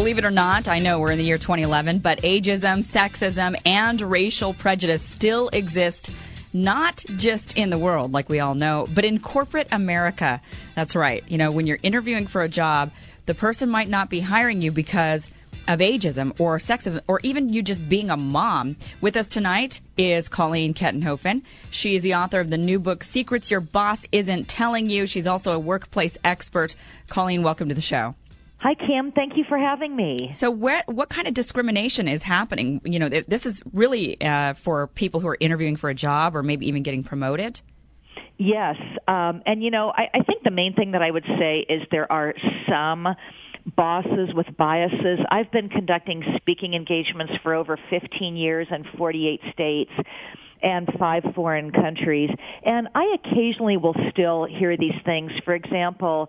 Believe it or not, I know we're in the year 2011, but ageism, sexism, and racial prejudice still exist, not just in the world, like we all know, but in corporate America. That's right. You know, when you're interviewing for a job, the person might not be hiring you because of ageism or sexism or even you just being a mom. With us tonight is Colleen Kettenhofen. She is the author of the new book, Secrets Your Boss Isn't Telling You. She's also a workplace expert. Colleen, welcome to the show. Hi, Kim. Thank you for having me. So what kind of discrimination is happening? You know, this is really for people who are interviewing for a job or maybe even getting promoted? Yes. And, you know, I think the main thing that I would say is there are some bosses with biases. I've been conducting speaking engagements for over 15 years in 48 states and 5 foreign countries. And I occasionally will still hear these things. For example,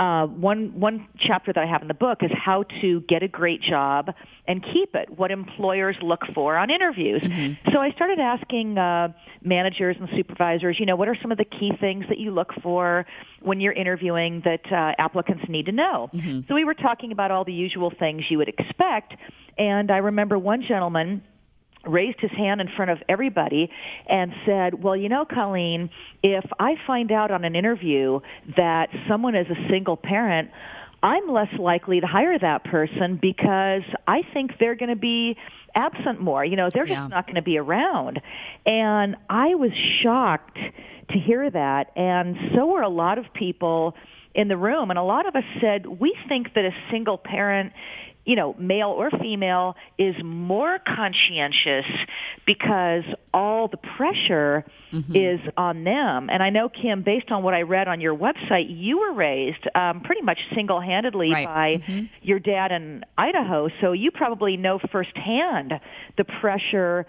one chapter that I have in the book is how to get a great job and keep it, what employers look for on interviews. Mm-hmm. So I started asking managers and supervisors, you know, what are some of the key things that you look for when you're interviewing that applicants need to know? Mm-hmm. So we were talking about all the usual things you would expect, and I remember one gentleman raised his hand in front of everybody and said, well, you know, Colleen, if I find out on an interview that someone is a single parent, I'm less likely to hire that person because I think they're going to be absent more. You know, they're just not going to be around. And I was shocked to hear that, and so were a lot of people in the room. And a lot of us said, we think that a single parent, you know, male or female, is more conscientious because all the pressure is on them. And I know, Kim, based on what I read on your website, you were raised pretty much single-handedly by your dad in Idaho, so you probably know firsthand the pressure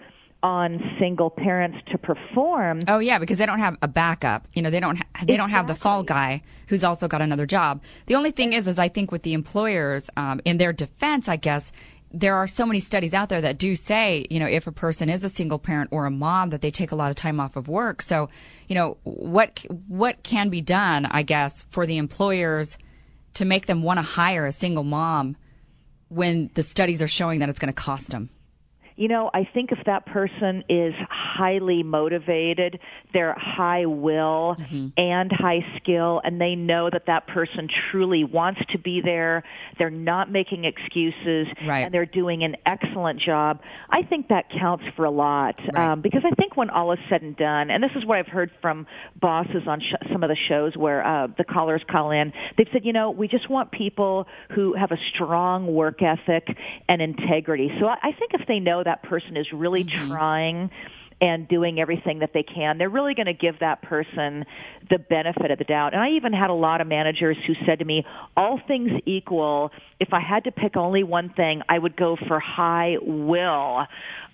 on single parents to perform. Oh yeah, because they don't have a backup. You know, they don't have the fall guy who's also got another job. The only thing is I think with the employers, in their defense, I guess, there are so many studies out there that do say, you know, if a person is a single parent or a mom, that they take a lot of time off of work. So, you know, what can be done, I guess, for the employers to make them want to hire a single mom when the studies are showing that it's going to cost them? You know, I think if that person is highly motivated, they're high will and high skill, and they know that that person truly wants to be there, they're not making excuses, and they're doing an excellent job, I think that counts for a lot. Because I think when all is said and done, and this is what I've heard from bosses on some of the shows where the callers call in, they've said, you know, we just want people who have a strong work ethic and integrity. So I think if they know that person is really trying and doing everything that they can, they're really going to give that person the benefit of the doubt. And I even had a lot of managers who said to me, all things equal, if I had to pick only one thing, I would go for high will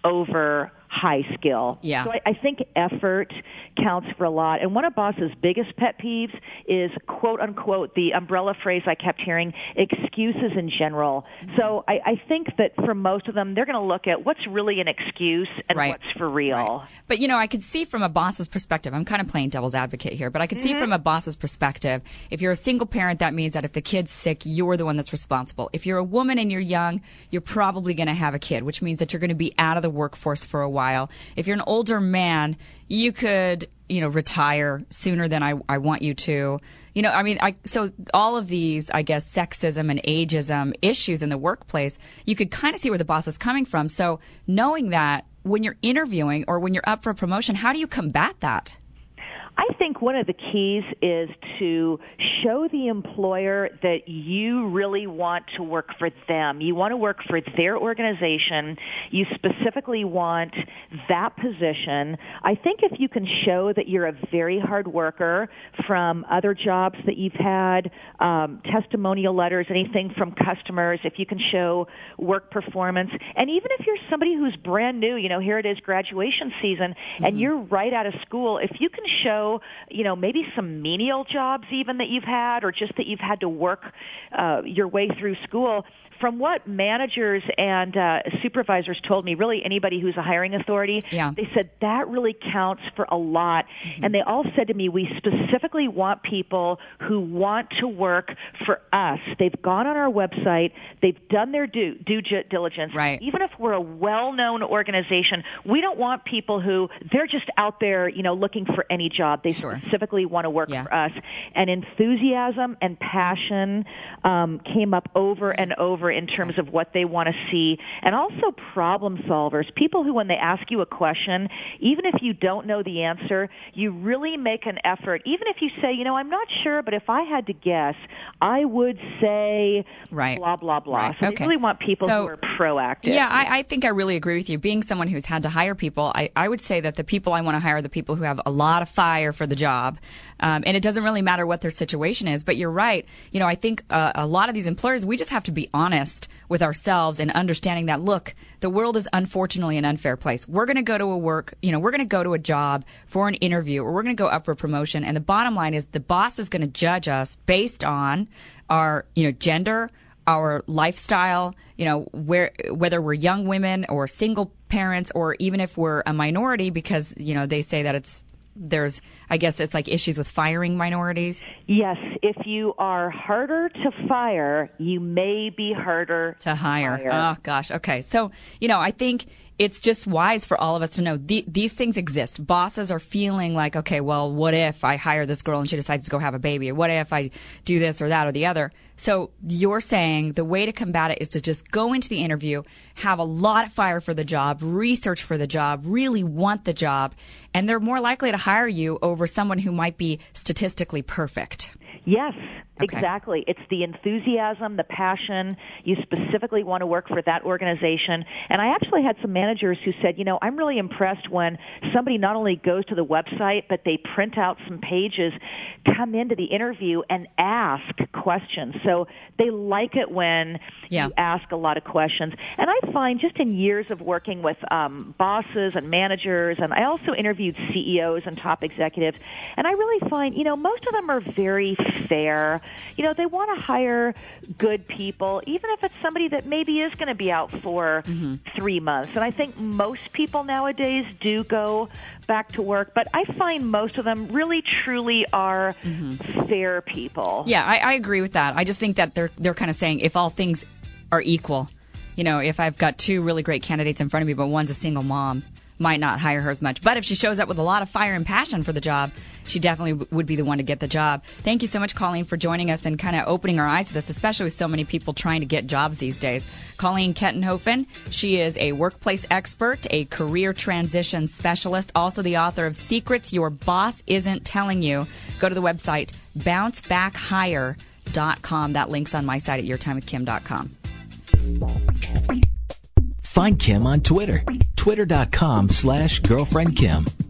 over high skill. Yeah. So I think effort counts for a lot. And one of boss's biggest pet peeves is, quote unquote, the umbrella phrase I kept hearing, excuses in general. So I think that for most of them, they're going to look at what's really an excuse and what's for real. But, you know, I could see from a boss's perspective, I'm kind of playing devil's advocate here, but I could see from a boss's perspective, if you're a single parent, that means that if the kid's sick, you're the one that's responsible. If you're a woman and you're young, you're probably going to have a kid, which means that you're going to be out of the workforce for a while. If you're an older man, you could, you know, retire sooner than I want you to. You know, I mean, so all of these, I guess, sexism and ageism issues in the workplace, you could kind of see where the boss is coming from. So knowing that when you're interviewing or when you're up for a promotion, how do you combat that? I think one of the keys is to show the employer that you really want to work for them. You want to work for their organization. You specifically want that position. I think if you can show that you're a very hard worker from other jobs that you've had, testimonial letters, anything from customers, if you can show work performance, and even if you're somebody who's brand new, you know, here it is graduation season, and you're right out of school, if you can show also, maybe some menial jobs even that you've had, or just that you've had to work your way through school. From what managers and supervisors told me, really anybody who's a hiring authority, they said that really counts for a lot. Mm-hmm. And they all said to me, we specifically want people who want to work for us. They've gone on our website. They've done their due diligence. Right. Even if we're a well-known organization, we don't want people who, they're just out there, looking for any job. They specifically want to work for us. And enthusiasm and passion came up over and over in terms of what they want to see, and also problem solvers, people who, when they ask you a question, even if you don't know the answer, you really make an effort. Even if you say, I'm not sure, but if I had to guess, I would say blah, blah, blah. Right. So they really want people who are proactive. Yeah, I think I really agree with you. Being someone who's had to hire people, I would say that the people I want to hire are the people who have a lot of fire for the job. And it doesn't really matter what their situation is. But you're right. I think a lot of these employers, we just have to be honest with ourselves and understanding that, look, the world is unfortunately an unfair place. We're going to go to we're going to go to a job for an interview, or we're going to go up for a promotion. And the bottom line is the boss is going to judge us based on our, gender, our lifestyle, whether we're young women or single parents, or even if we're a minority, because, they say that there's like issues with firing minorities. Yes, if you are harder to fire, you may be harder to hire. Oh, gosh. Okay. So, I think it's just wise for all of us to know these things exist. Bosses are feeling like, okay, well, what if I hire this girl and she decides to go have a baby? Or what if I do this or that or the other? So you're saying the way to combat it is to just go into the interview, have a lot of fire for the job, research for the job, really want the job, and they're more likely to hire you over someone who might be statistically perfect. Yes, exactly. It's the enthusiasm, the passion. You specifically want to work for that organization. And I actually had some managers who said, I'm really impressed when somebody not only goes to the website, but they print out some pages, come into the interview and ask questions. So they like it when you ask a lot of questions. And I find just in years of working with bosses and managers, and I also interviewed CEOs and top executives, and I really find, most of them are very fair. They want to hire good people, even if it's somebody that maybe is going to be out for 3 months. And I think most people nowadays do go back to work, but I find most of them really, truly are fair people. Yeah, I agree with that. I just think that they're kind of saying if all things are equal, if I've got two really great candidates in front of me, but one's a single mom, might not hire her as much. But if she shows up with a lot of fire and passion for the job, she definitely would be the one to get the job. Thank you so much, Colleen, for joining us and kind of opening our eyes to this, especially with so many people trying to get jobs these days. Colleen Kettenhofen, she is a workplace expert, a career transition specialist, also the author of Secrets Your Boss Isn't Telling You. Go to the website bouncebackhire.com. That link's on my site at yourtimewithkim.com. Find Kim on Twitter, twitter.com/girlfriendkim.